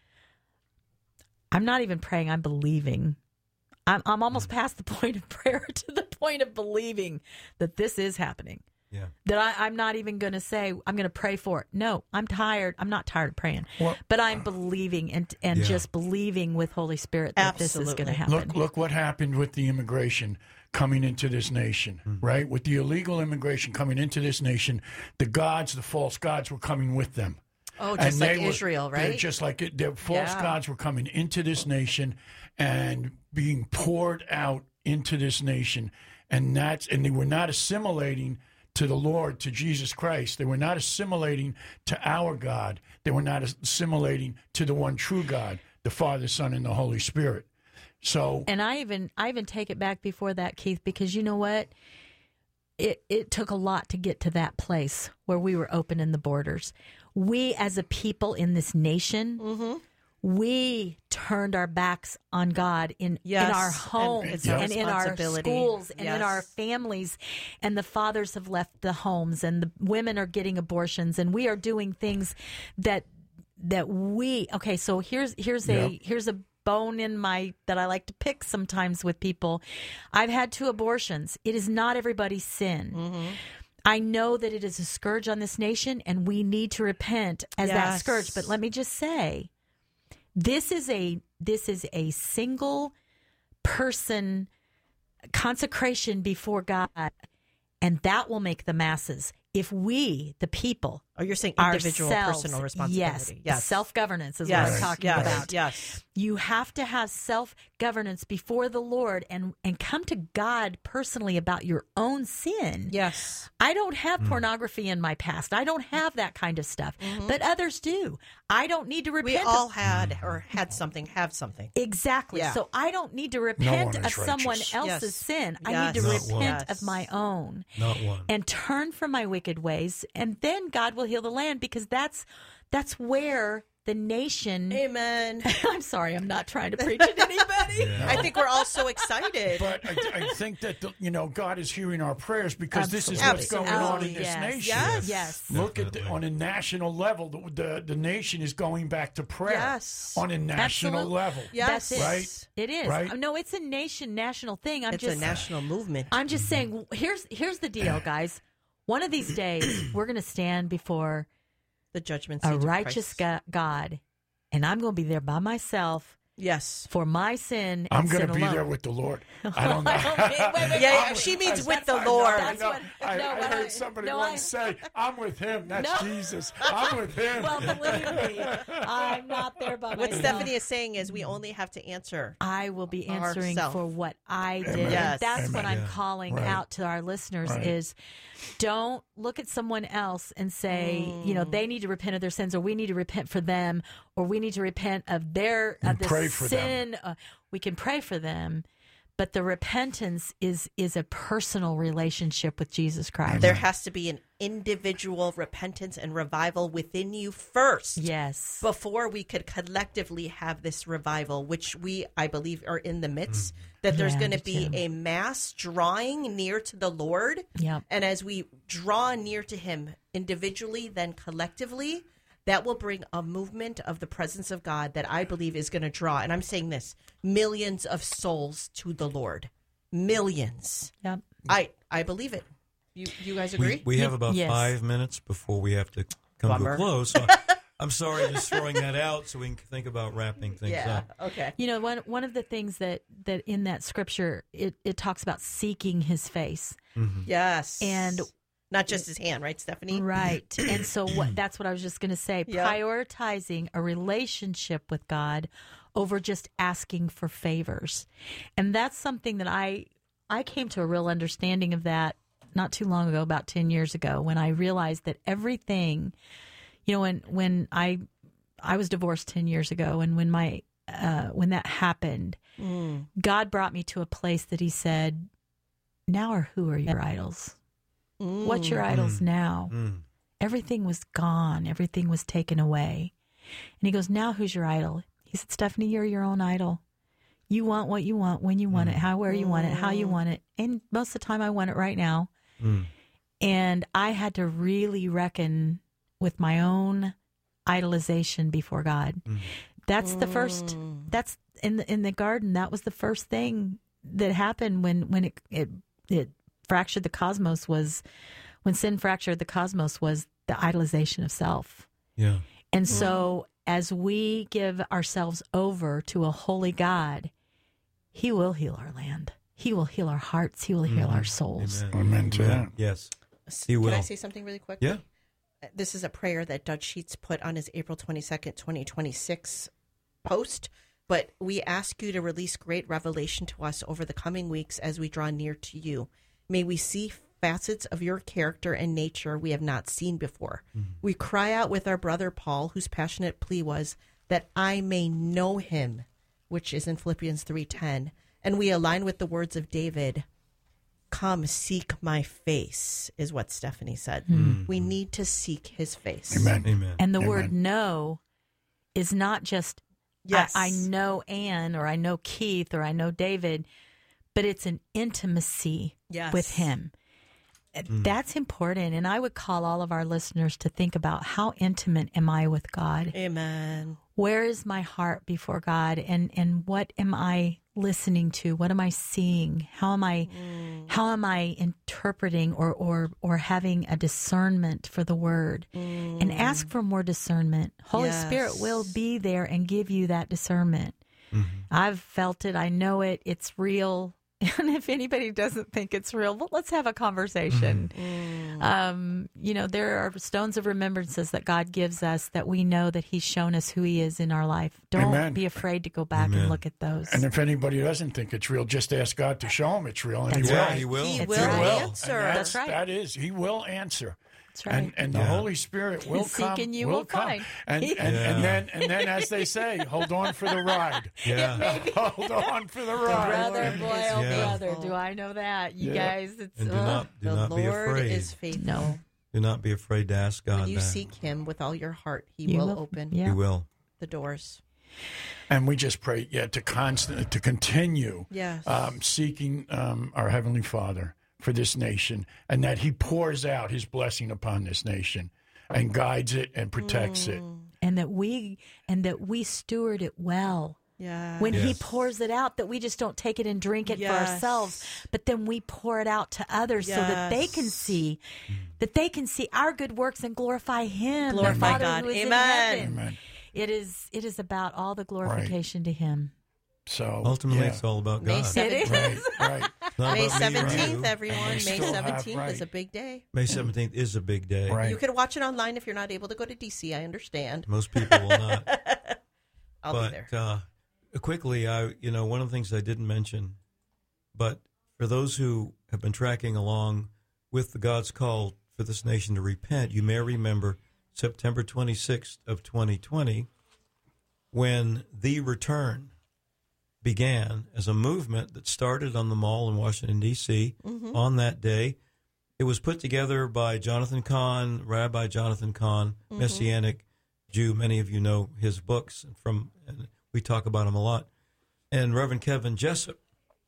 I'm not even praying, I'm believing. I'm almost past the point of prayer to the point of believing that this is happening. Yeah. That I'm not even going to say, I'm going to pray for it. No, I'm tired. I'm not tired of praying. Well, but I'm believing and just believing with Holy Spirit that this is going to happen. Look what happened with the immigration coming into this nation, right? With the illegal immigration coming into this nation, the false gods were coming with them. Oh, just And like Israel, right? They're just like it. Their false Yeah. gods were coming into this nation and being poured out into this nation, and they were not assimilating to the Lord, to Jesus Christ. They were not assimilating to our God. They were not assimilating to the one true God, the Father, Son, and the Holy Spirit. So, And I even take it back before that, Keith, because you know what? It took a lot to get to that place where we were opening the borders. We, as a people in this nation, we turned our backs on God in our homes and in our schools and in our families. And the fathers have left the homes, and the women are getting abortions, and we are doing things that we. Okay, so here's a bone in my that I like to pick sometimes with people. I've had 2 abortions. It is not everybody's sin. I know that it is a scourge on this nation, and we need to repent as that scourge. But let me just say, this is a single person consecration before God, and that will make the masses. If we, the people, you're saying individual ourselves, personal responsibility. Yes. Self-governance is what I'm talking about. Yes. You have to have self-governance before the Lord and come to God personally about your own sin. Yes. I don't have pornography in my past. I don't have that kind of stuff, but others do. I don't need to repent. We all had something, have something. Exactly. Yeah. So I don't need to one repent is of someone righteous. else's Yes. sin. I Yes. need to Not one. repent Yes. of my own. Not one. And turn from my wicked ways, and then God will heal the land, because that's where the nation. Amen. I'm sorry, I'm not trying to preach at anybody. I think we're all so excited. but I think that God is hearing our prayers, because this is Absolutely. what's going on in Absolutely. this Yes. nation. Yes. Look at on a national level, the nation is going back to prayer. Yes. On a national Absolutely. level. Yes. That's it. Right? It is. Right? No, it's a national thing. It's a national movement. I'm just saying. Here's the deal, guys. One of these days, we're going to stand before The judgment a seat of righteous Christ. God, and I'm going to be there by myself Yes. for my sin. I'm and going sin to be alone. there with the Lord. I don't know. Yeah, she means with the Lord. That's what- I no, what heard I- somebody no, once say, I'm with him. That's No. Jesus. I'm with him. Well, believe me, I'm not there by What myself. Stephanie is saying is we only have to answer. I will be answering Ourself. for what I did. Amen. Yes. And that's what Amen. I'm calling Right. out to our listeners Right. is don't look at someone else and say, they need to repent of their sins, or we need to repent for them, or we need to repent of their of pray the for sin. We can pray for them, but the repentance is a personal relationship with Jesus Christ. There has to be an individual repentance and revival within you first. Yes. Before we could collectively have this revival, which I believe, are in the midst, that there's Yeah, I going to do be too. a mass drawing near to the Lord. Yep. And as we draw near to him individually, then collectively, that will bring a movement of the presence of God that I believe is going to draw, and I'm saying this, millions of souls to the Lord. Millions. Yep. I believe it. You guys agree? We have about Yes. 5 minutes before we have to come to Bummer. a close. So I'm sorry, just throwing that out so we can think about wrapping things up. Okay. One of the things that in that scripture it talks about seeking his face. Yes. And not just his hand, right, Stephanie? Right. And so that's what I was just going to say. Yeah. Prioritizing a relationship with God over just asking for favors. And that's something that I came to a real understanding of that not too long ago, about 10 years ago, when I realized that everything, when I was divorced 10 years ago, and when when that happened, God brought me to a place that he said, now or who are your idols? What's your idols now? Everything was gone. Everything was taken away. And he goes, now who's your idol? He said, Stephanie, you're your own idol. You want what you want, when you want it, where you want it, how you want it. And most of the time I want it right now. And I had to really reckon with my own idolization before God. That's the first, that's in the garden. That was the first thing that happened when it fractured the cosmos, when sin fractured the cosmos, was the idolization of self. Yeah. And so as we give ourselves over to a holy God, he will heal our land. He will heal our hearts. He will heal our souls. Amen. Amen to that. Yes. He will. Can I say something really quick? Yeah. this is a prayer that Doug Sheets put on his April 22nd, 2026 post. But we ask you to release great revelation to us over the coming weeks as we draw near to you. May we see facets of your character and nature we have not seen before. Mm-hmm. We cry out with our brother Paul, whose passionate plea was that I may know him, which is in Philippians 3:10. And we align with the words of David, come seek my face, is what Stephanie said. Mm-hmm. We need to seek his face. Amen. Amen. And the Amen. word know is not just Yes. I know Ann, or I know Keith, or I know David, but it's an intimacy Yes. with him. That's important. And I would call all of our listeners to think about, how intimate am I with God? Amen. Where is my heart before God? And what am I listening to? What am I seeing? How am I interpreting or having a discernment for the word? And ask for more discernment. Holy Yes. Spirit will be there and give you that discernment. Mm-hmm. I've felt it. I know it. It's real. And if anybody doesn't think it's real, well, let's have a conversation. There are stones of remembrances that God gives us that we know that he's shown us who he is in our life. Don't Amen. be afraid to go back Amen. and look at those. And if anybody doesn't think it's real, just ask God to show him it's real, and That's he will. right. He will. He That's will right. answer. And That's right. That is, he will answer. That's right. And the Yeah. Holy Spirit will come. Seek and you will come. find. And then, as they say, hold on for the ride. Yeah. Hold on for the ride. Brother, boy, oh Yeah. brother, do I know that? You guys, it's And do ugh. not The be Lord afraid. is faithful. No. Do not be afraid to ask God When you that. seek him with all your heart, he You will open Yeah. He will. the doors. And we just pray, to continue Yes. seeking our Heavenly Father for this nation, and that he pours out his blessing upon this nation and guides it and protects it. And that we steward it well. Yeah. When he Yes. pours it out, that we just don't take it and drink it for Yes. ourselves, but then we pour it out to others so that they can Yes. see our good works and glorify him, the Glorify Father God. who is in Amen. heaven. Amen. It is about all the glorification to him. So Ultimately, yeah. it's all about May God. 17th. right. Not May about me or 17th, you. everyone. And we May still have, 17th is right. a big day. May 17th is a big day. Right. You can watch it online if you're not able to go to DC. I understand. Most people will not. I'll but be there. Quickly, one of the things I didn't mention, but for those who have been tracking along with the God's call for this nation to repent, you may remember September 26th of 2020, when the return began as a movement that started on the Mall in Washington, D.C. On that day. It was put together by Jonathan Cahn, Rabbi Jonathan Cahn, Messianic Jew. Many of you know his books, and we talk about him a lot, and Reverend Kevin Jessup.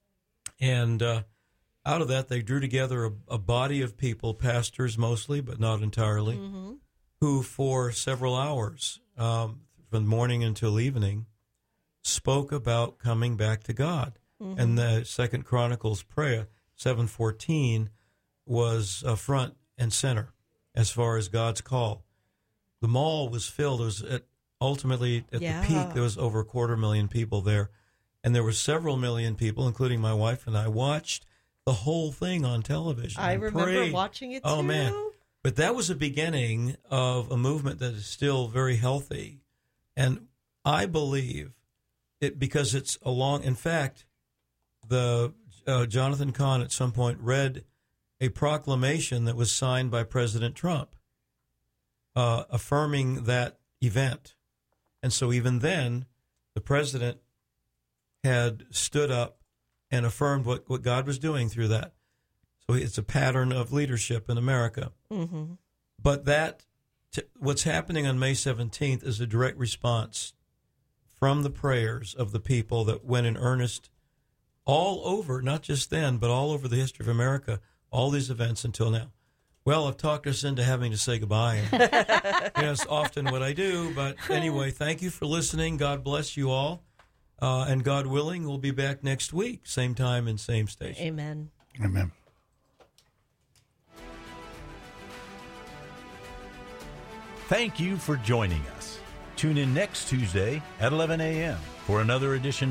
And out of that, they drew together a body of people, pastors mostly, but not entirely, who for several hours, from morning until evening, spoke about coming back to God. And the Second Chronicles prayer, 7:14, was front and center as far as God's call. The mall was filled. It was ultimately at the peak, there was over 250,000 people there. And there were several million people, including my wife and I, watched the whole thing on television. I and remember prayed. watching it too. Oh, man. But that was the beginning of a movement that is still very healthy. And I believe it because it's along. In fact, the Jonathan Cahn at some point read a proclamation that was signed by President Trump affirming that event. And so even then, the president had stood up and affirmed what God was doing through that. So it's a pattern of leadership in America. Mm-hmm. But what's happening on May 17th is a direct response from the prayers of the people that went in earnest all over, not just then, but all over the history of America, all these events until now. Well, I've talked us into having to say goodbye. It's often what I do. But anyway, thank you for listening. God bless you all. And God willing, we'll be back next week, same time and same station. Amen. Amen. Thank you for joining us. Tune in next Tuesday at 11 a.m. for another edition